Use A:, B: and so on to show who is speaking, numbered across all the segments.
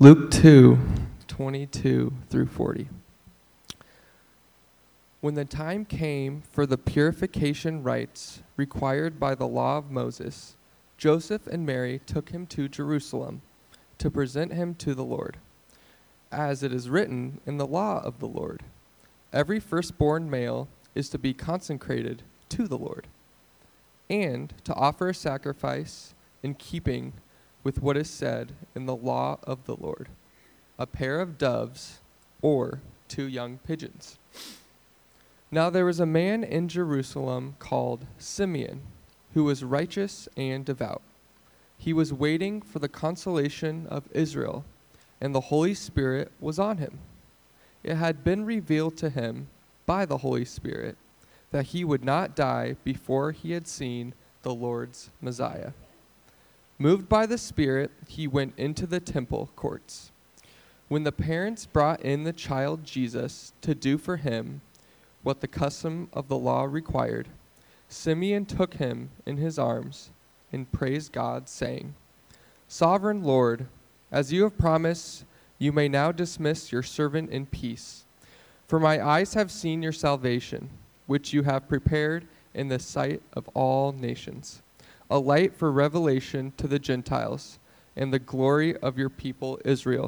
A: Luke 2:22 through 40. When the time came for the purification rites required by the law of Moses, Joseph and Mary took him to Jerusalem to present him to the Lord. As it is written in the law of the Lord, every firstborn male is to be consecrated to the Lord, and to offer a sacrifice in keeping with what is said in the law of the Lord, a pair of doves or 2 young pigeons. Now there was a man in Jerusalem called Simeon, who was righteous and devout. He was waiting for the consolation of Israel, and the Holy Spirit was on him. It had been revealed to him by the Holy Spirit that he would not die before he had seen the Lord's Messiah. Moved by the Spirit, he went into the temple courts. When the parents brought in the child Jesus to do for him what the custom of the law required, Simeon took him in his arms and praised God, saying, "Sovereign Lord, as you have promised, you may now dismiss your servant in peace. For my eyes have seen your salvation, which you have prepared in the sight of all nations, a light for revelation to the Gentiles, and the glory of your people Israel."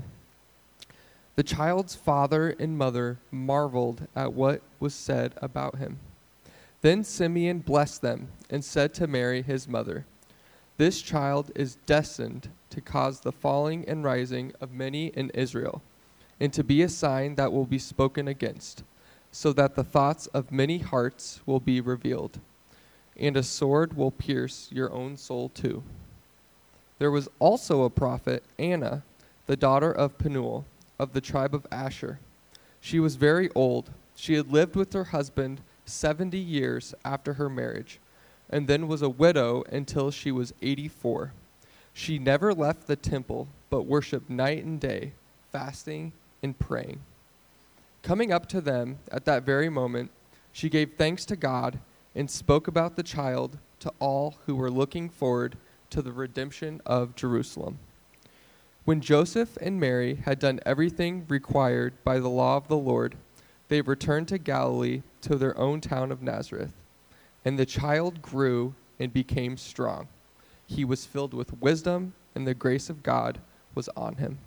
A: The child's father and mother marveled at what was said about him. Then Simeon blessed them and said to Mary his mother, "This child is destined to cause the falling and rising of many in Israel, and to be a sign that will be spoken against, so that the thoughts of many hearts will be revealed, and a sword will pierce your own soul too." There was also a prophet, Anna, the daughter of Penuel, of the tribe of Asher. She was very old. She had lived with her husband 70 years after her marriage, and then was a widow until she was 84. She never left the temple, but worshipped night and day, fasting and praying. Coming up to them at that very moment, she gave thanks to God and spoke about the child to all who were looking forward to the redemption of Jerusalem. When Joseph and Mary had done everything required by the law of the Lord, they returned to Galilee, to their own town of Nazareth. And the child grew and became strong. He was filled with wisdom, and the grace of God was on him.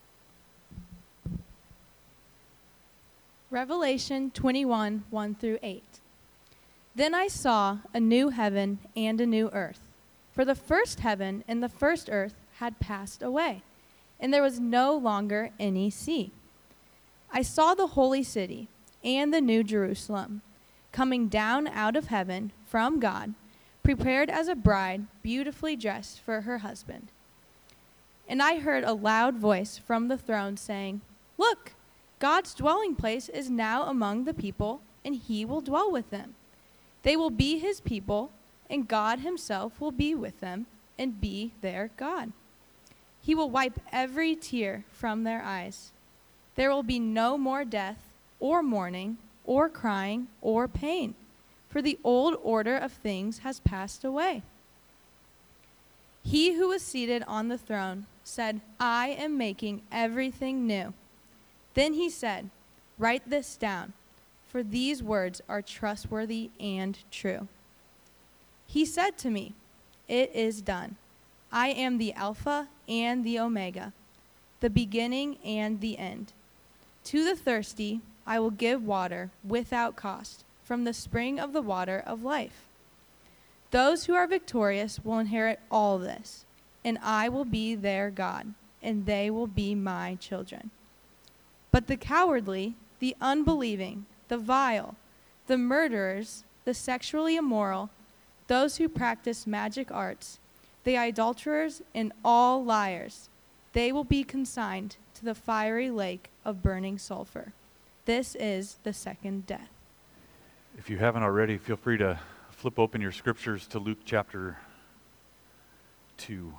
B: Revelation 21, 1 through 8. Then I saw a new heaven and a new earth. For the first heaven and the first earth had passed away, and there was no longer any sea. I saw the holy city and the new Jerusalem coming down out of heaven from God, prepared as a bride beautifully dressed for her husband. And I heard a loud voice from the throne saying, "Look, God's dwelling place is now among the people, and he will dwell with them. They will be his people, and God himself will be with them and be their God. He will wipe every tear from their eyes. There will be no more death or mourning or crying or pain, for the old order of things has passed away." He who was seated on the throne said, "I am making everything new." Then he said, "Write this down, for these words are trustworthy and true." He said to me, "It is done. I am the Alpha and the Omega, the beginning and the end. To the thirsty I will give water without cost from the spring of the water of life. Those who are victorious will inherit all this, and I will be their God, and they will be my children. But the cowardly, the unbelieving, the vile, the murderers, the sexually immoral, those who practice magic arts, the idolaters, and all liars, they will be consigned to the fiery lake of burning sulfur. This is the second death."
C: If you haven't already, feel free to flip open your scriptures to Luke chapter 2.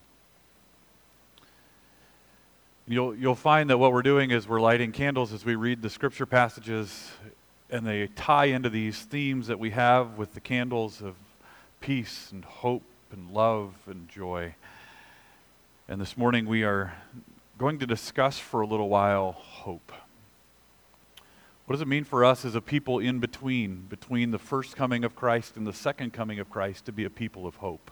C: You'll find that what we're doing is we're lighting candles as we read the scripture passages, and they tie into these themes that we have with the candles of peace and hope and love and joy. And this morning we are going to discuss for a little while hope. What does it mean for us as a people in between the first coming of Christ and the second coming of Christ, to be a people of hope?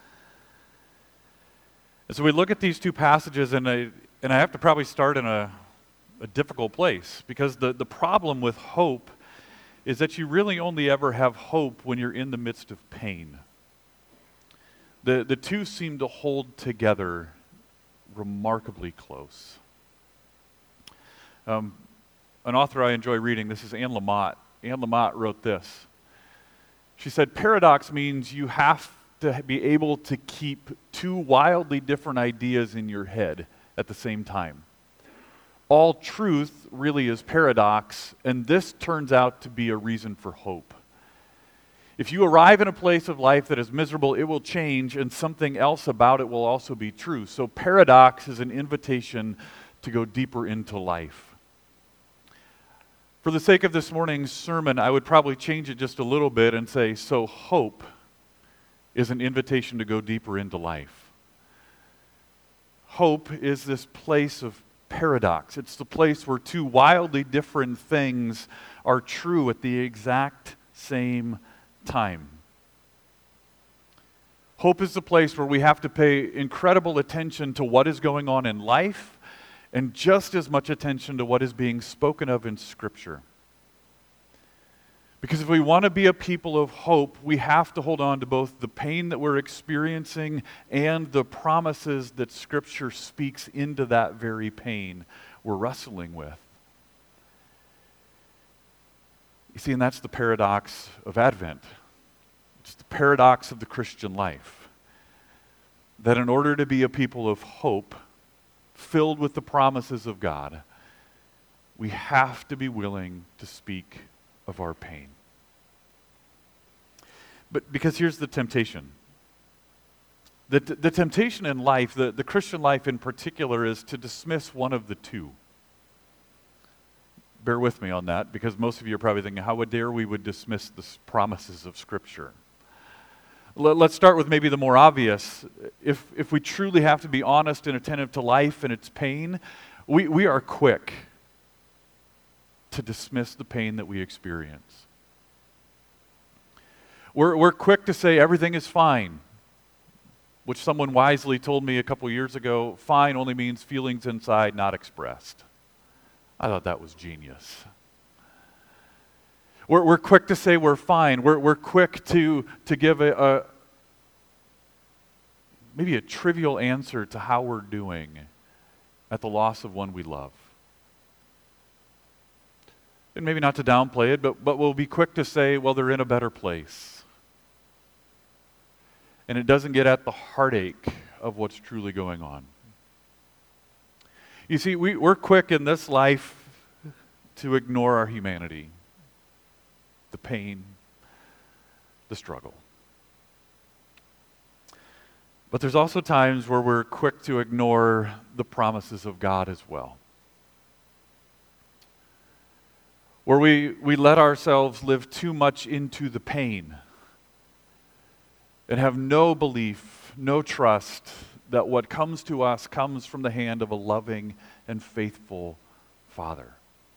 C: And so we look at these two passages, and I have to probably start in a difficult place, because the problem with hope is that you really only ever have hope when you're in the midst of pain. The two seem to hold together remarkably close. An author I enjoy reading, this is Anne Lamott. Anne Lamott wrote this. She said, "Paradox means you have to be able to keep two wildly different ideas in your head at the same time. All truth really is paradox, and this turns out to be a reason for hope. If you arrive in a place of life that is miserable, it will change, and something else about it will also be true. So paradox is an invitation to go deeper into life." For the sake of this morning's sermon, I would probably change it just a little bit and say, so hope is an invitation to go deeper into life. Hope is this place of paradox. It's the place where two wildly different things are true at the exact same time. Hope is the place where we have to pay incredible attention to what is going on in life, and just as much attention to what is being spoken of in Scripture. Because if we want to be a people of hope, we have to hold on to both the pain that we're experiencing and the promises that Scripture speaks into that very pain we're wrestling with. You see, and that's the paradox of Advent. It's the paradox of the Christian life. That in order to be a people of hope, filled with the promises of God, we have to be willing to speak of our pain. But because here's the temptation. The temptation in life, the Christian life in particular, is to dismiss one of the two. Bear with me on that, because most of you are probably thinking, how dare we would dismiss the promises of Scripture? Let's start with maybe the more obvious. If we truly have to be honest and attentive to life and its pain, we are quick to dismiss the pain that we experience. We're quick to say everything is fine, which someone wisely told me a couple years ago, fine only means feelings inside not expressed. I thought that was genius. We're quick to say we're fine. We're quick to give maybe a trivial answer to how we're doing at the loss of one we love. And maybe not to downplay it, but we'll be quick to say, well, they're in a better place. And it doesn't get at the heartache of what's truly going on. You see, we're quick in this life to ignore our humanity, the pain, the struggle. But there's also times where we're quick to ignore the promises of God as well. Where we let ourselves live too much into the pain and have no belief, no trust that what comes to us comes from the hand of a loving and faithful Father.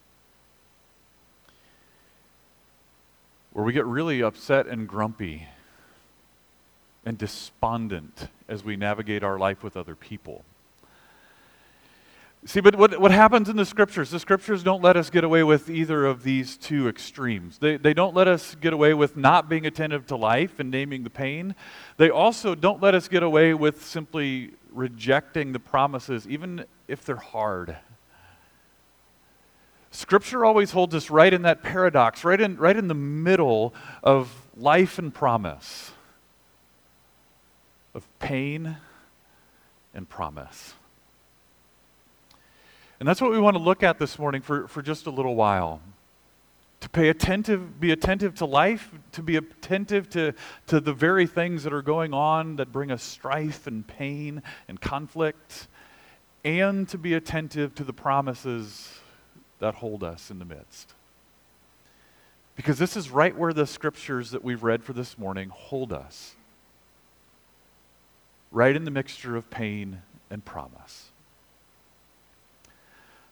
C: Where we get really upset and grumpy and despondent as we navigate our life with other people. See, but what happens in the Scriptures don't let us get away with either of these two extremes. They don't let us get away with not being attentive to life and naming the pain. They also don't let us get away with simply rejecting the promises, even if they're hard. Scripture always holds us right in that paradox, right in the middle of life and promise, of pain and promise. And that's what we want to look at this morning for just a little while. To be attentive to life, to be attentive to the very things that are going on that bring us strife and pain and conflict, and to be attentive to the promises that hold us in the midst. Because this is right where the Scriptures that we've read for this morning hold us. Right in the mixture of pain and promise.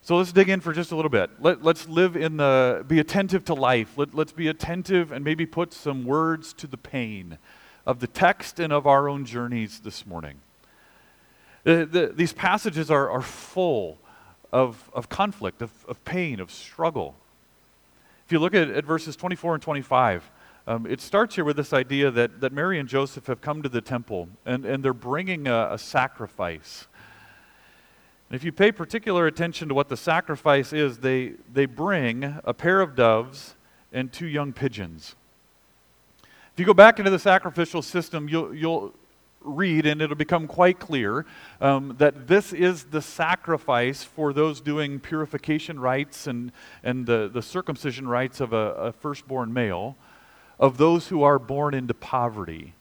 C: So let's dig in for just a little bit. Let's be attentive to life. Let's be attentive and maybe put some words to the pain of the text and of our own journeys this morning. These passages are full of conflict, of pain, of struggle. If you look at verses 24 and 25, it starts here with this idea that Mary and Joseph have come to the temple, and they're bringing a sacrifice. And if you pay particular attention to what the sacrifice is, they bring a pair of doves and 2 young pigeons. If you go back into the sacrificial system, you'll read, and it'll become quite clear, that this is the sacrifice for those doing purification rites and the circumcision rites of a firstborn male, of those who are born into poverty.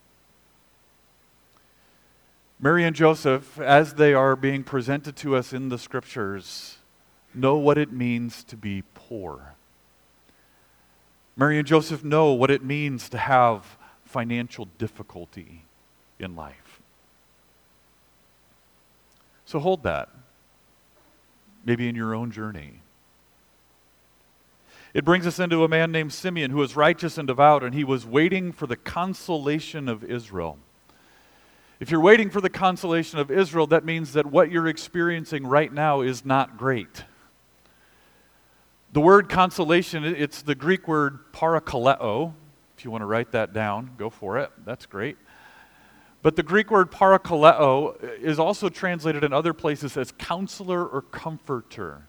C: Mary and Joseph, as they are being presented to us in the Scriptures, know what it means to be poor. Mary and Joseph know what it means to have financial difficulty in life. So hold that, maybe in your own journey. It brings us into a man named Simeon who was righteous and devout, and he was waiting for the consolation of Israel. If you're waiting for the consolation of Israel, that means that what you're experiencing right now is not great. The word consolation, it's the Greek word parakaleo. If you want to write that down, go for it. That's great. But the Greek word parakaleo is also translated in other places as counselor or comforter.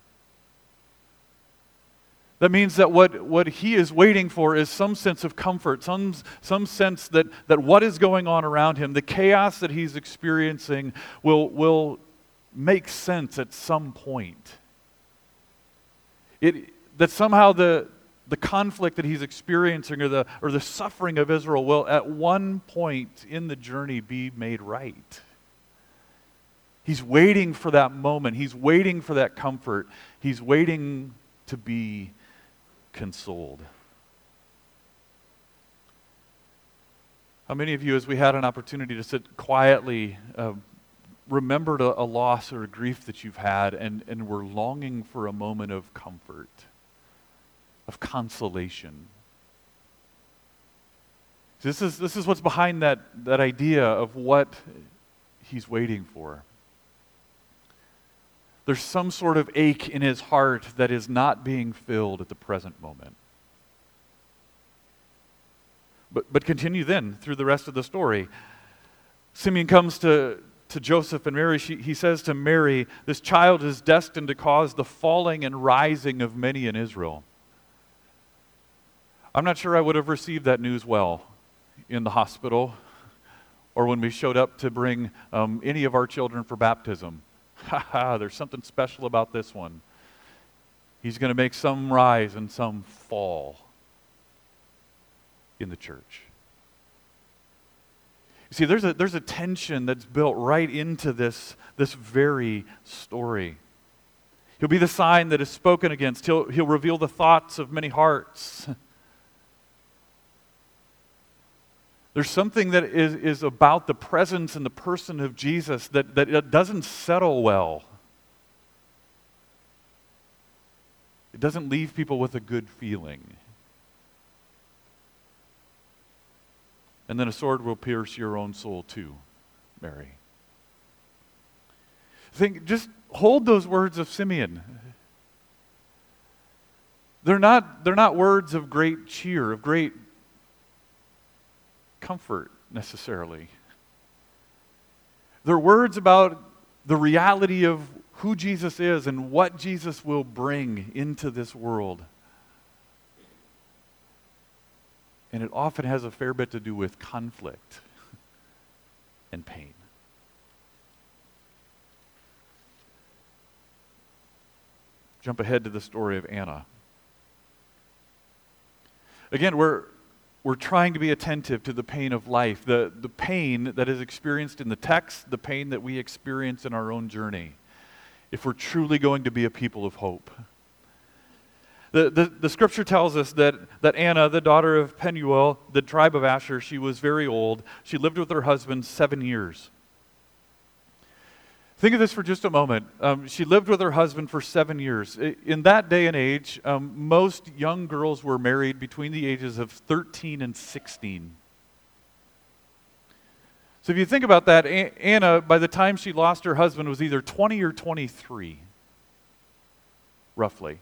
C: That means that what he is waiting for is some sense of comfort, some sense that what is going on around him, the chaos that he's experiencing, will make sense at some point. That somehow the conflict that he's experiencing or the suffering of Israel will at one point in the journey be made right. He's waiting for that moment. He's waiting for that comfort. He's waiting to be consoled. How many of you, as we had an opportunity to sit quietly, remembered a loss or a grief that you've had and were longing for a moment of comfort, of consolation? This is what's behind that idea of what he's waiting for. There's some sort of ache in his heart that is not being filled at the present moment. But continue then through the rest of the story. Simeon comes to Joseph and Mary. He says to Mary, this child is destined to cause the falling and rising of many in Israel. I'm not sure I would have received that news well in the hospital or when we showed up to bring any of our children for baptism. There's something special about this one. He's going to make some rise and some fall in the church. You see, there's a tension that's built right into this very story. He'll be the sign that is spoken against. He'll reveal the thoughts of many hearts. There's something that is about the presence and the person of Jesus that it doesn't settle well. It doesn't leave people with a good feeling. And then a sword will pierce your own soul too, Mary. Just hold those words of Simeon. They're not words of great cheer, of great comfort necessarily. They're words about the reality of who Jesus is and what Jesus will bring into this world. And it often has a fair bit to do with conflict and pain. Jump ahead to the story of Anna. Again, we're trying to be attentive to the pain of life, the pain that is experienced in the text, the pain that we experience in our own journey, if we're truly going to be a people of hope. The scripture tells us that Anna, the daughter of Penuel, the tribe of Asher, she was very old. She lived with her husband 7 years. Think of this for just a moment. She lived with her husband for 7 years. In that day and age, most young girls were married between the ages of 13 and 16. So if you think about that, Anna, by the time she lost her husband, was either 20 or 23, roughly.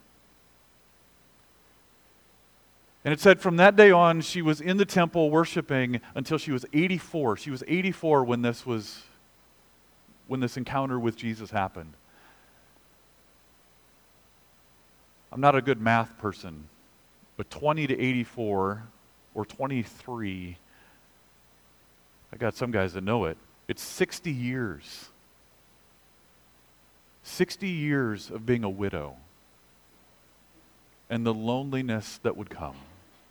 C: And it said from that day on, she was in the temple worshiping until she was 84. She was 84 when this encounter with Jesus happened. I'm not a good math person, but 20 to 84 or 23, I got some guys that know it. It's 60 years. 60 years of being a widow and the loneliness that would come.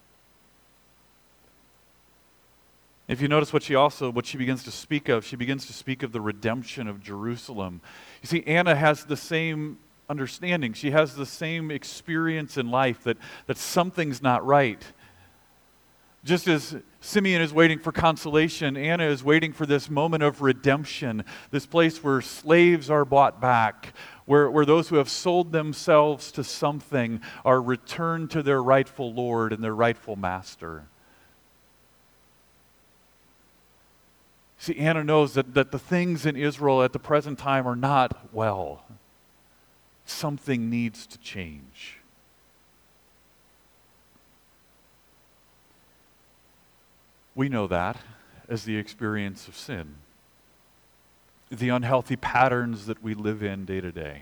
C: If you notice what she begins to speak of, she begins to speak of the redemption of Jerusalem. You see, Anna has the same understanding. She has the same experience in life that something's not right. Just as Simeon is waiting for consolation, Anna is waiting for this moment of redemption, this place where slaves are bought back, where those who have sold themselves to something are returned to their rightful Lord and their rightful master. See, Anna knows that the things in Israel at the present time are not well. Something needs to change. We know that as the experience of sin, the unhealthy patterns that we live in day to day.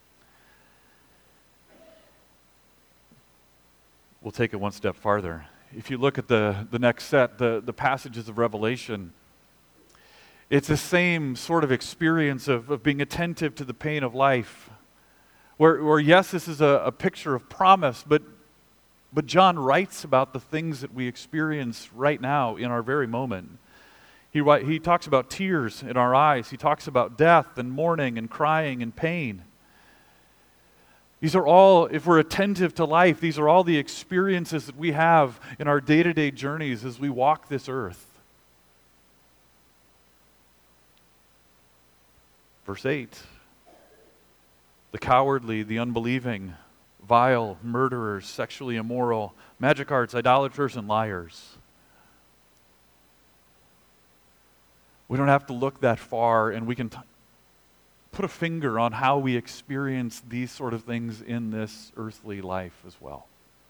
C: We'll take it one step farther. If you look at the next set, the passages of Revelation, it's the same sort of experience of being attentive to the pain of life, where yes, this is a picture of promise, but John writes about the things that we experience right now in our very moment. He talks about tears in our eyes. He talks about death and mourning and crying and pain. These are all, if we're attentive to life, these are all the experiences that we have in our day-to-day journeys as we walk this earth. Verse 8, the cowardly, the unbelieving, vile, murderers, sexually immoral, magic arts, idolaters, and liars. We don't have to look that far, and we can put a finger on how we experience these sort of things in this earthly life as well.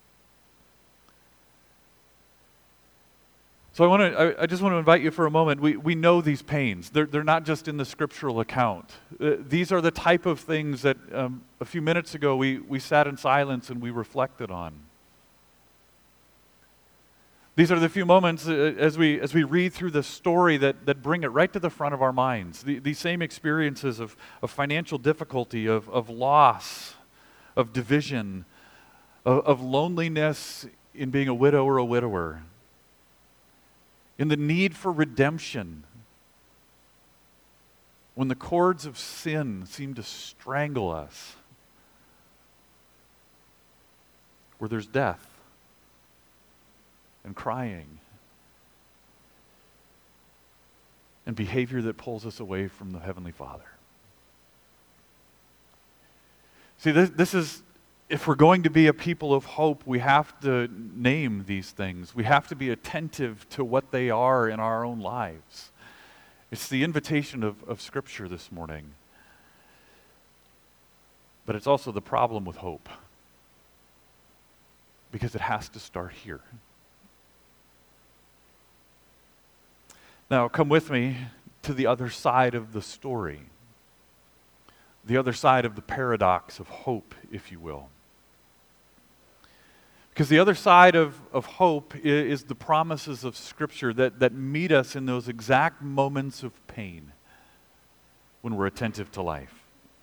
C: So I just want to invite you for a moment. We know these pains. They're not just in the scriptural account. These are the type of things that a few minutes ago we sat in silence and we reflected on. These are the few moments as we read through the story that bring it right to the front of our minds. These same experiences of financial difficulty, of loss, of division, of loneliness in being a widow or a widower, in the need for redemption, when the cords of sin seem to strangle us, where there's death and crying and behavior that pulls us away from the Heavenly Father. See, this is, if we're going to be a people of hope, we have to name these things. We have to be attentive to what they are in our own lives. It's the invitation of Scripture this morning. But it's also the problem with hope, because it has to start here. Now, come with me to the other side of the story, the other side of the paradox of hope, if you will. Because the other side of hope is the promises of Scripture that meet us in those exact moments of pain when we're attentive to life.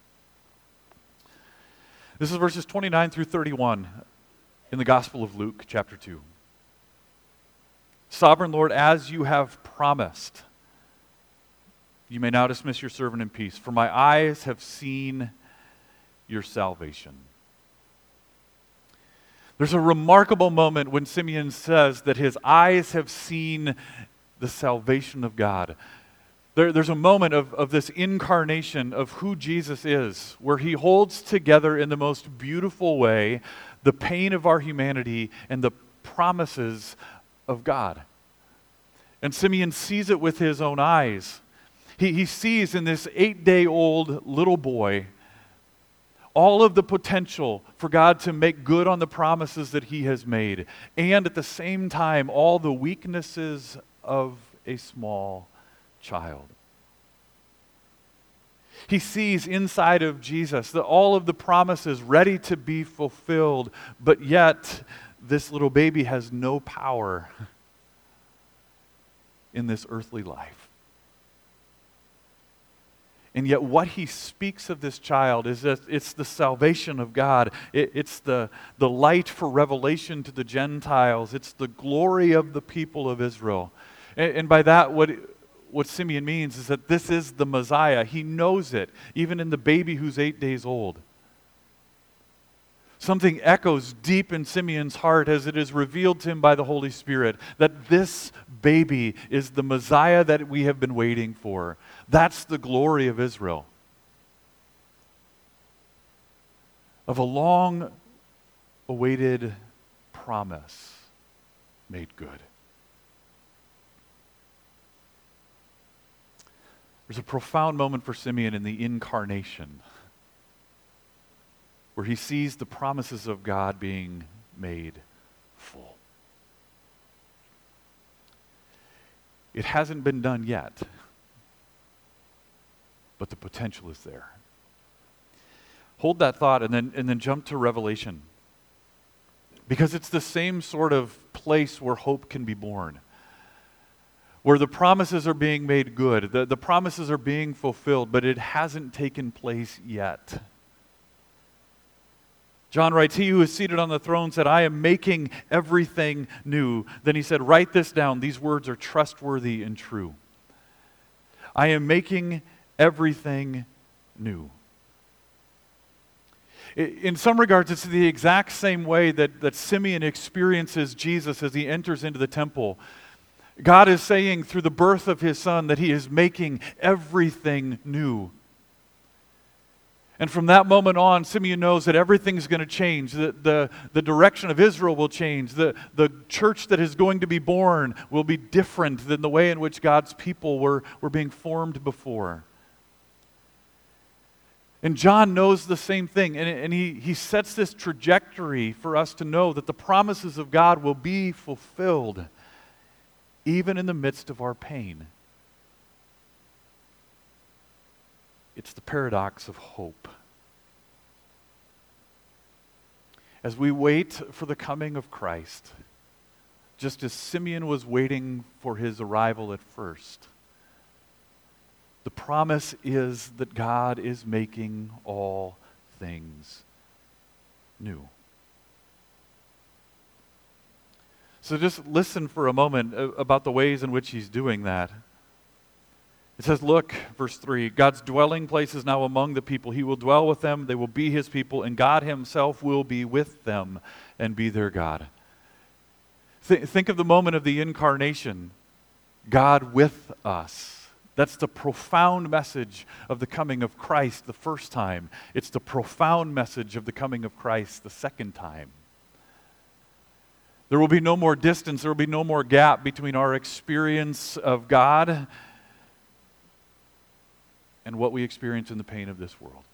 C: This is verses 29 through 31 in the Gospel of Luke, chapter 2. Sovereign Lord, as you have promised, you may now dismiss your servant in peace, for my eyes have seen your salvation. There's a remarkable moment when Simeon says that his eyes have seen the salvation of God. There's a moment of this incarnation of who Jesus is, where he holds together in the most beautiful way the pain of our humanity and the promises of God. And Simeon sees it with his own eyes. He sees in this 8-day-old little boy all of the potential for God to make good on the promises that he has made, and at the same time, all the weaknesses of a small child. He sees inside of Jesus that all of the promises ready to be fulfilled, but yet this little baby has no power in this earthly life. And yet what he speaks of this child is that it's the salvation of God. It's the light for revelation to the Gentiles. It's the glory of the people of Israel. And by that, what Simeon means is that this is the Messiah. He knows it, even in the baby who's 8 days old. Something echoes deep in Simeon's heart as it is revealed to him by the Holy Spirit that this baby is the Messiah that we have been waiting for. That's the glory of Israel. Of a long-awaited promise made good. There's a profound moment for Simeon in the incarnation, where he sees the promises of God being made full. It hasn't been done yet, but the potential is there. Hold that thought and then jump to Revelation, because it's the same sort of place where hope can be born, where the promises are being made good, the promises are being fulfilled, but it hasn't taken place yet. John writes, "He who is seated on the throne said, I am making everything new." Then he said, write this down. These words are trustworthy and true. I am making everything new. In some regards, it's the exact same way that Simeon experiences Jesus as he enters into the temple. God is saying through the birth of his son that he is making everything new. And from that moment on, Simeon knows that everything's going to change. The direction of Israel will change. The church that is going to be born will be different than the way in which God's people were being formed before. And John knows the same thing. And he sets this trajectory for us to know that the promises of God will be fulfilled even in the midst of our pain. It's the paradox of hope. As we wait for the coming of Christ, just as Simeon was waiting for his arrival at first, the promise is that God is making all things new. So just listen for a moment about the ways in which he's doing that. It says, look, verse 3, God's dwelling place is now among the people. He will dwell with them, they will be his people, and God himself will be with them and be their God. Think of the moment of the incarnation, God with us. That's the profound message of the coming of Christ the first time. It's the profound message of the coming of Christ the second time. There will be no more distance, there will be no more gap between our experience of God and what we experience in the pain of this world.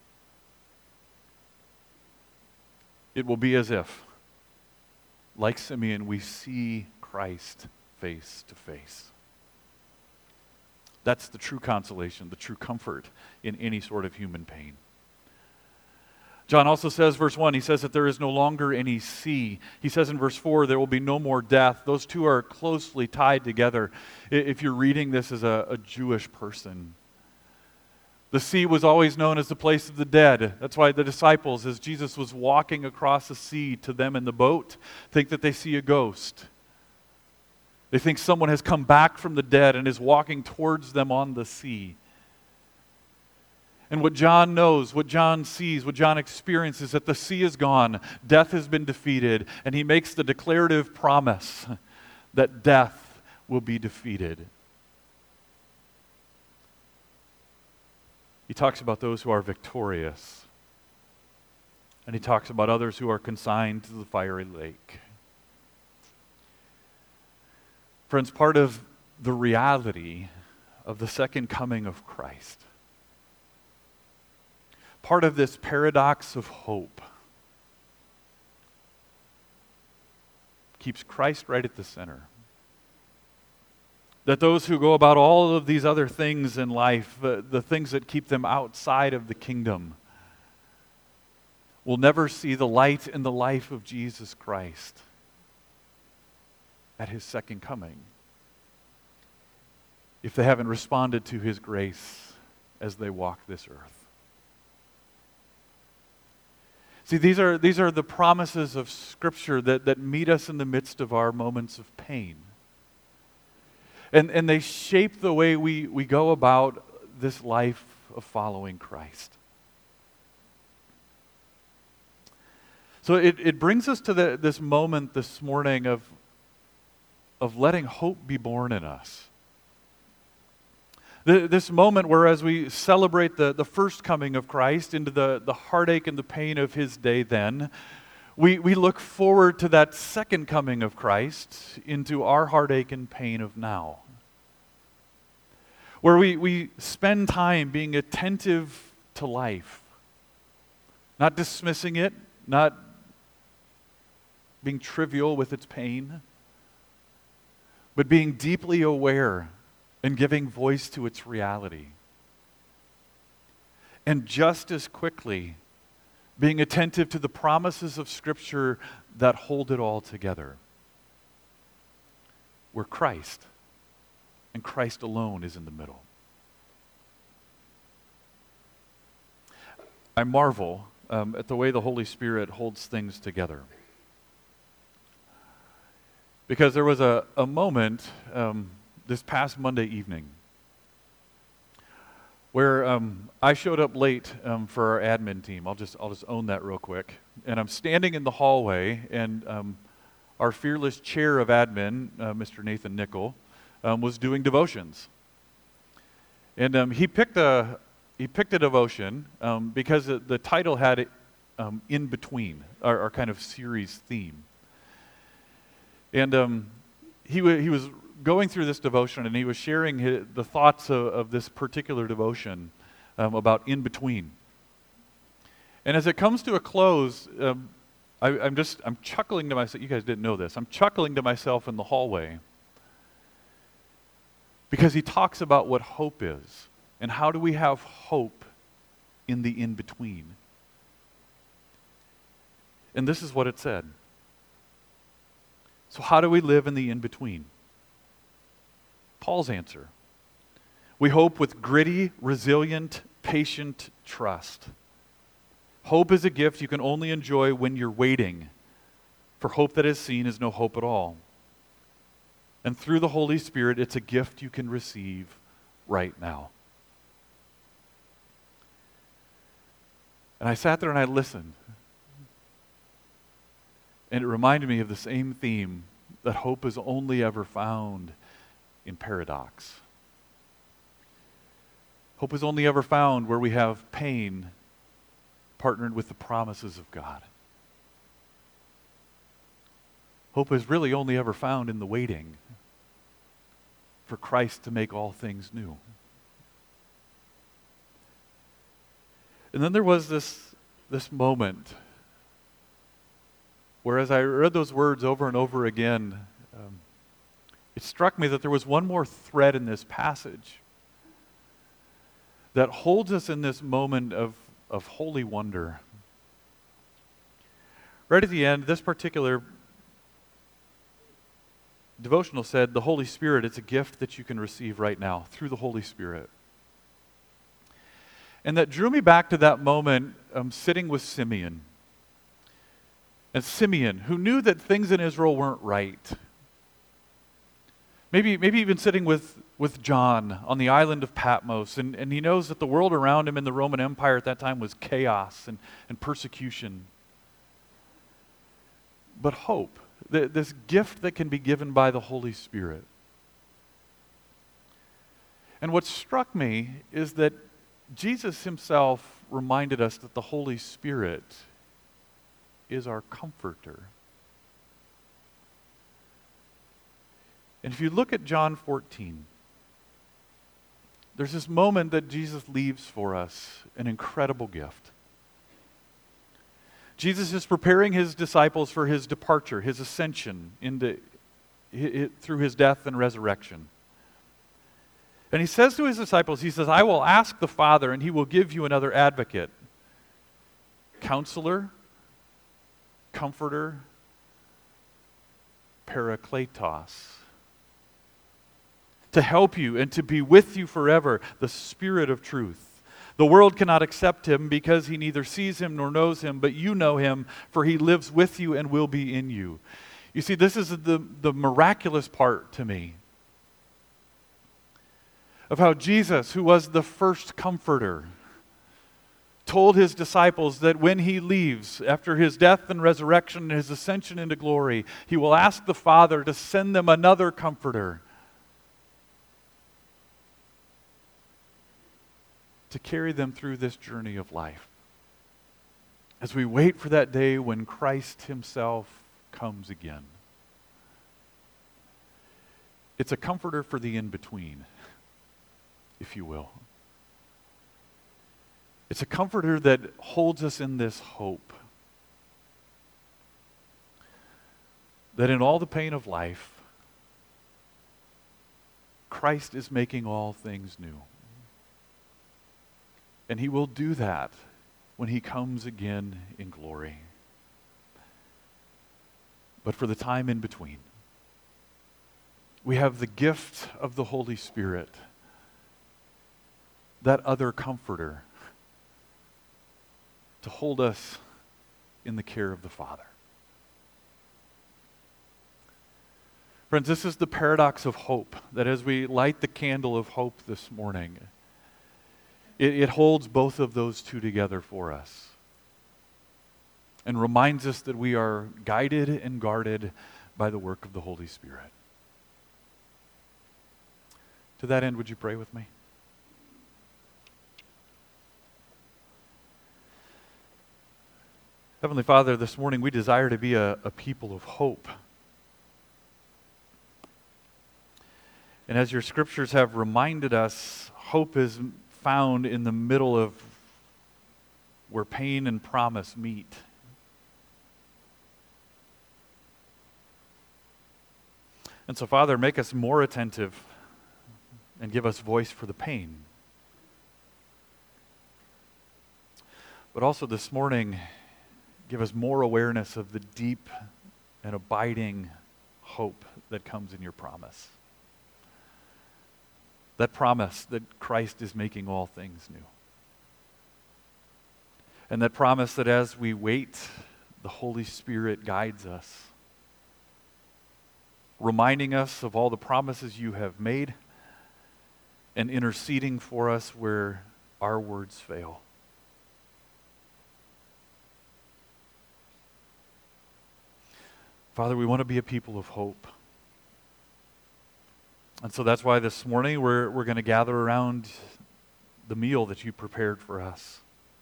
C: It will be as if, like Simeon, we see Christ face to face. That's the true consolation, the true comfort in any sort of human pain. John also says, verse 1, he says that there is no longer any sea. He says in verse 4, there will be no more death. Those two are closely tied together. If you're reading this as a Jewish person, the sea was always known as the place of the dead. That's why the disciples, as Jesus was walking across the sea to them in the boat, think that they see a ghost. They think someone has come back from the dead and is walking towards them on the sea. And what John knows, what John sees, what John experiences, that the sea is gone, death has been defeated, and he makes the declarative promise that death will be defeated. He talks about those who are victorious. And he talks about others who are consigned to the fiery lake. Friends, part of the reality of the second coming of Christ, part of this paradox of hope, keeps Christ right at the center. That those who go about all of these other things in life, the things that keep them outside of the kingdom, will never see the light and the life of Jesus Christ at his second coming if they haven't responded to his grace as they walk this earth. See, these are the promises of Scripture that meet us in the midst of our moments of pain. And they shape the way we go about this life of following Christ. So it brings us to this moment this morning of letting hope be born in us. This moment where as we celebrate the first coming of Christ into the heartache and the pain of his day then, we look forward to that second coming of Christ into our heartache and pain of now. Where we spend time being attentive to life, not dismissing it, not being trivial with its pain, but being deeply aware and giving voice to its reality. And just as quickly, being attentive to the promises of Scripture that hold it all together. Where Christ, and Christ alone, is in the middle. I marvel at the way the Holy Spirit holds things together. Because there was a moment this past Monday evening where I showed up late for our admin team. I'll just own that real quick. And I'm standing in the hallway, and our fearless chair of admin, Mr. Nathan Nickel, was doing devotions. And he picked a devotion because the title had it in between, our kind of series theme. And he was going through this devotion, and he was sharing the thoughts of this particular devotion about in between. And as it comes to a close, I'm chuckling to myself. You guys didn't know this. I'm chuckling to myself in the hallway because he talks about what hope is and how do we have hope in the in between. And this is what it said. So how do we live in the in between? Paul's answer. We hope with gritty, resilient, patient trust. Hope is a gift you can only enjoy when you're waiting, for hope that is seen is no hope at all. And through the Holy Spirit, it's a gift you can receive right now. And I sat there and I listened. And it reminded me of the same theme, that hope is only ever found in paradox. Hope is only ever found where we have pain partnered with the promises of God. Hope is really only ever found in the waiting for Christ to make all things new. And then there was this moment where, as I read those words over and over again, it struck me that there was one more thread in this passage that holds us in this moment of holy wonder. Right at the end, this particular devotional said, the Holy Spirit, it's a gift that you can receive right now through the Holy Spirit. And that drew me back to that moment sitting with Simeon. And Simeon, who knew that things in Israel weren't right. Maybe even sitting with John on the island of Patmos, and he knows that the world around him in the Roman Empire at that time was chaos and persecution. But hope, this gift that can be given by the Holy Spirit. And what struck me is that Jesus himself reminded us that the Holy Spirit is our comforter. And if you look at John 14, there's this moment that Jesus leaves for us, an incredible gift. Jesus is preparing his disciples for his departure, his ascension through his death and resurrection. And he says to his disciples, he says, I will ask the Father, and he will give you another advocate, counselor, comforter, parakletos, to help you and to be with you forever, the Spirit of truth. The world cannot accept him because he neither sees him nor knows him, but you know him, for he lives with you and will be in you. You see, this is the miraculous part to me of how Jesus, who was the first comforter, told his disciples that when he leaves, after his death and resurrection and his ascension into glory, he will ask the Father to send them another comforter to carry them through this journey of life. As we wait for that day when Christ himself comes again. It's a comforter for the in-between, if you will. It's a comforter that holds us in this hope that in all the pain of life, Christ is making all things new. And he will do that when he comes again in glory. But for the time in between, we have the gift of the Holy Spirit, that other comforter, to hold us in the care of the Father. Friends, this is the paradox of hope, that as we light the candle of hope this morning, it holds both of those two together for us and reminds us that we are guided and guarded by the work of the Holy Spirit. To that end, would you pray with me? Heavenly Father, this morning we desire to be a people of hope. And as your scriptures have reminded us, hope is found in the middle of where pain and promise meet. And so, Father, make us more attentive and give us voice for the pain. But also this morning, give us more awareness of the deep and abiding hope that comes in your promise. That promise that Christ is making all things new. And that promise that as we wait, the Holy Spirit guides us, reminding us of all the promises you have made and interceding for us where our words fail. Father, we want to be a people of hope. And so that's why this morning we're going to gather around the meal that you prepared for us.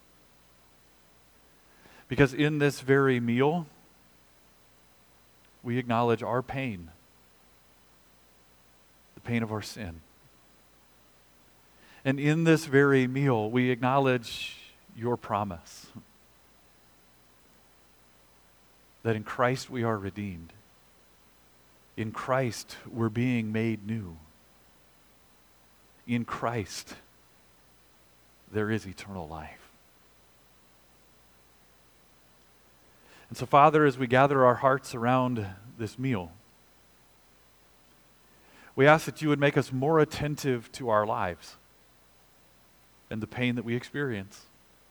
C: Because in this very meal, we acknowledge our pain, the pain of our sin. And in this very meal, we acknowledge your promise that in Christ we are redeemed. In Christ, we're being made new. In Christ, there is eternal life. And so, Father, as we gather our hearts around this meal, we ask that you would make us more attentive to our lives and the pain that we experience.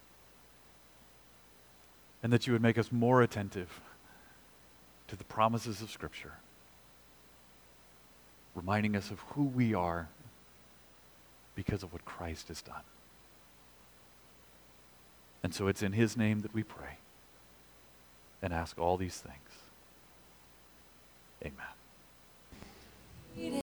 C: And that you would make us more attentive to the promises of Scripture, reminding us of who we are because of what Christ has done. And so it's in his name that we pray and ask all these things. Amen.